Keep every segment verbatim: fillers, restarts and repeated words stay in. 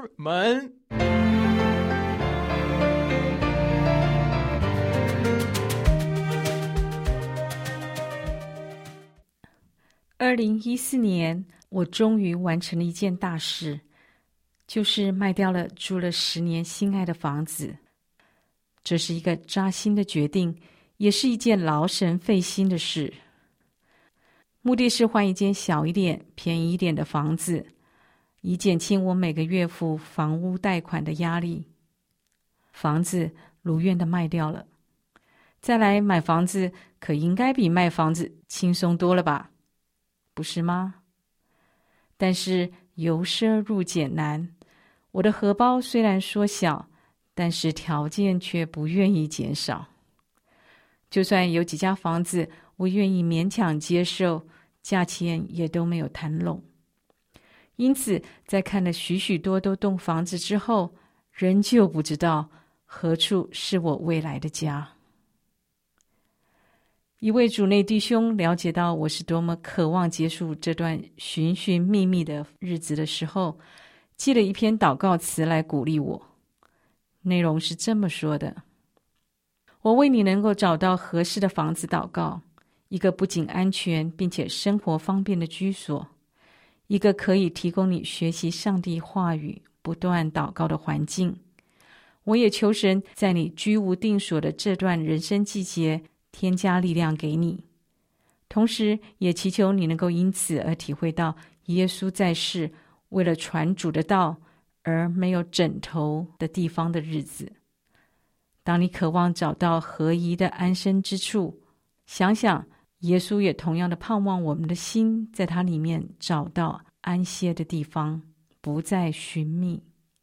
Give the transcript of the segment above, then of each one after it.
门。 二零一四年，我终于完成了一件大事，就是卖掉了住了十年心爱的房子。这是一个扎心的决定，也是一件劳神费心的事。目的是换一间小一点、便宜一点的房子，以减轻我每个月付房屋贷款的压力。房子如愿的卖掉了，再来买房子可应该比卖房子轻松多了吧？不是吗？但是由奢入俭难，我的荷包虽然缩小，但是条件却不愿意减少。就算有几家房子我愿意勉强接受，价钱也都没有谈拢。因此在看了许许多多栋房子之后，仍旧不知道何处是我未来的家。一位主内弟兄了解到我是多么渴望结束这段寻寻觅觅的日子的时候，寄了一篇祷告词来鼓励我。内容是这么说的：我为你能够找到合适的房子祷告，一个不仅安全并且生活方便的居所，一个可以提供你学习上帝话语、不断祷告的环境。我也求神在你居无定所的这段人生季节添加力量给你，同时也祈求你能够因此而体会到耶稣在世为了传主的道而没有枕头的地方的日子。当你渴望找到合宜的安身之处，想想耶稣也同样的盼望我们的心在他里面找到安歇的地方，不再寻觅。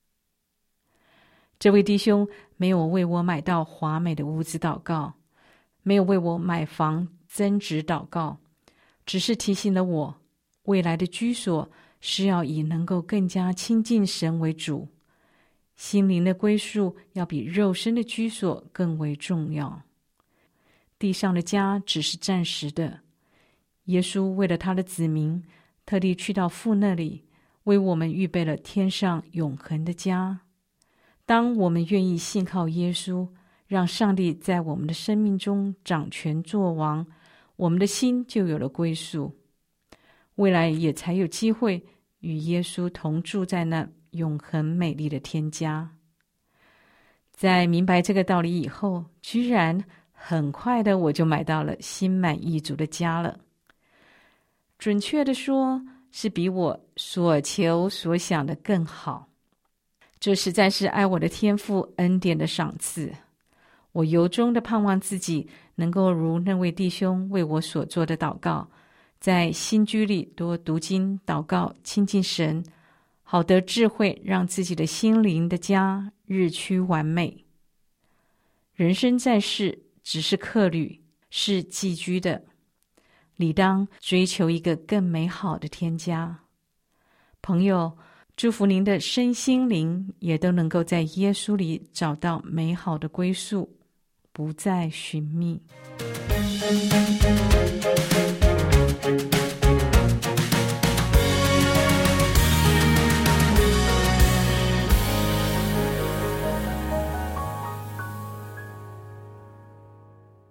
这位弟兄没有为我买到华美的屋子祷告，没有为我买房增值祷告，只是提醒了我，未来的居所是要以能够更加亲近神为主，心灵的归宿要比肉身的居所更为重要。地上的家只是暂时的，耶稣为了他的子民，特地去到父那里，为我们预备了天上永恒的家。当我们愿意信靠耶稣，让上帝在我们的生命中掌权作王，我们的心就有了归宿，未来也才有机会与耶稣同住在那永恒美丽的天家。在明白这个道理以后，居然很快的我就买到了心满意足的家了。准确的说，是比我所求所想的更好。这实在是爱我的天父恩典的赏赐。我由衷的盼望自己能够如那位弟兄为我所做的祷告，在新居里多读经祷告，亲近神，好得智慧，让自己的心灵的家日趋完美。人生在世只是客旅，是寄居的，理当追求一个更美好的天家。朋友，祝福您的身心灵也都能够在耶稣里找到美好的归宿，不再寻觅。